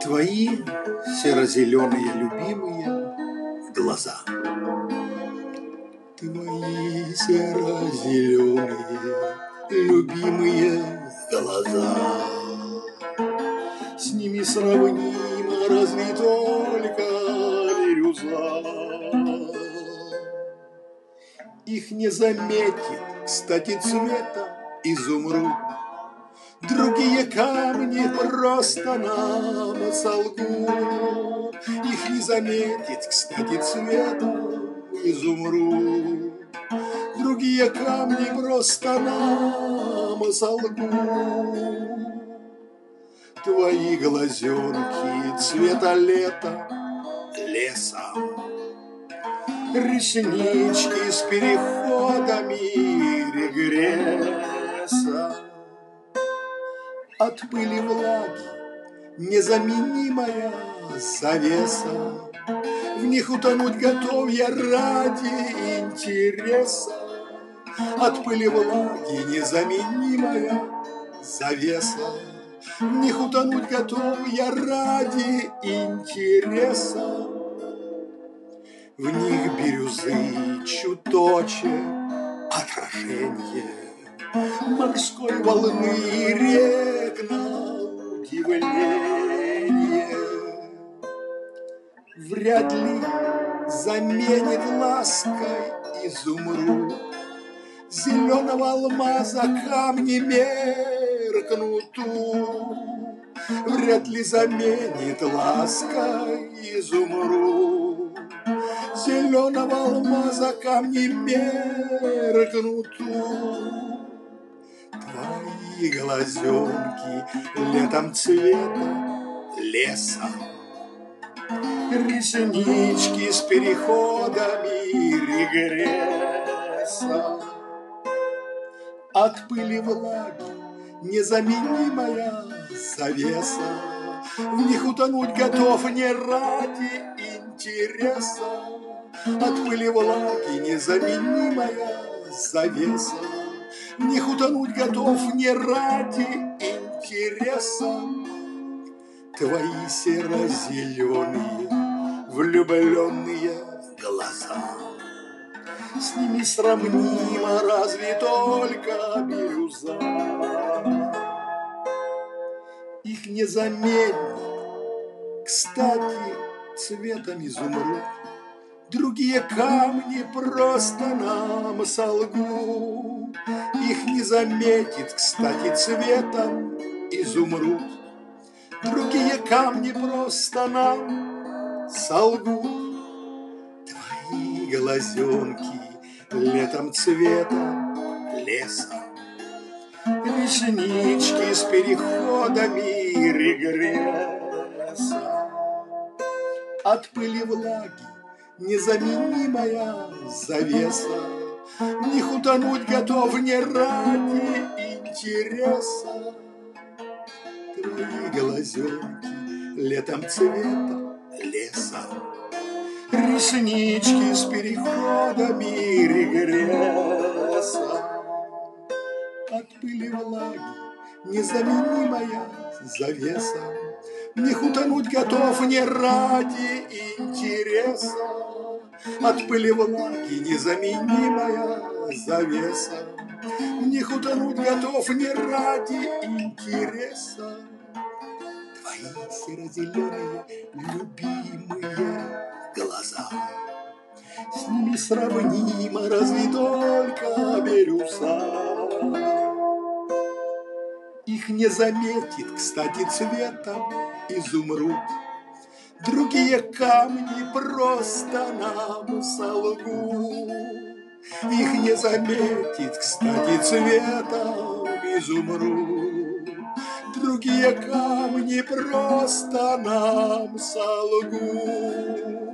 Твои серо-зеленые любимые глаза. Твои серо-зеленые любимые глаза. С ними сравнима разве только бирюза. Их не заметит, кстати, цвета изумруд. Другие камни просто нам солгут. Их не заметит, кстати, цвета изумруд. Другие камни просто нам солгут. Твои глазенки цвета лета, леса. Реснички с переходами регресса. От пыли влаги незаменимая завеса. В них утонуть готов я ради интереса. От пыли влаги незаменимая завеса. В них утонуть готов я ради интереса. В них бирюзы чуточе отражение морской волны и рек на удивление. Вряд ли заменит лаской изумруд. Зеленого алмаза камни меркнут тут. Вряд ли заменит лаской изумруд. Зеленого алмаза камни меркнут тут. Твои глазенки летом цвета леса. Реснички с переходами регресса. От пыли влаги незаменимая завеса. В них утонуть готов не ради интереса. От пыли влаги незаменимая завеса. В них утонуть готов не ради интереса. Твои серо-зеленые влюбленные глаза. С ними сравнима разве только бирюза. Их не заменит, кстати, цветом изумруд. Другие камни просто нам солгут. Их не заметит, кстати, цветом изумруд. Другие камни просто нам солгут. Твои глазенки летом цвета леса. Реснички с переходами регресса. От пыли влаги незаменимая завеса. В них утонуть готов не ради интереса. Твои глазенки летом цвета леса. Реснички с переходами регресса. От пыли влаги незаменимая завеса. В них утонуть готов не ради интереса. От пыли влаги незаменимая завеса. В них утонуть готов не ради интереса. Твои серо-зеленые любимые глаза. С ними сравнима разве только бирюза. Их не заметит, кстати, цветом изумруд. Другие камни просто нам солгут. Их не заметит, кстати, цветом изумруд. Другие камни просто нам солгут.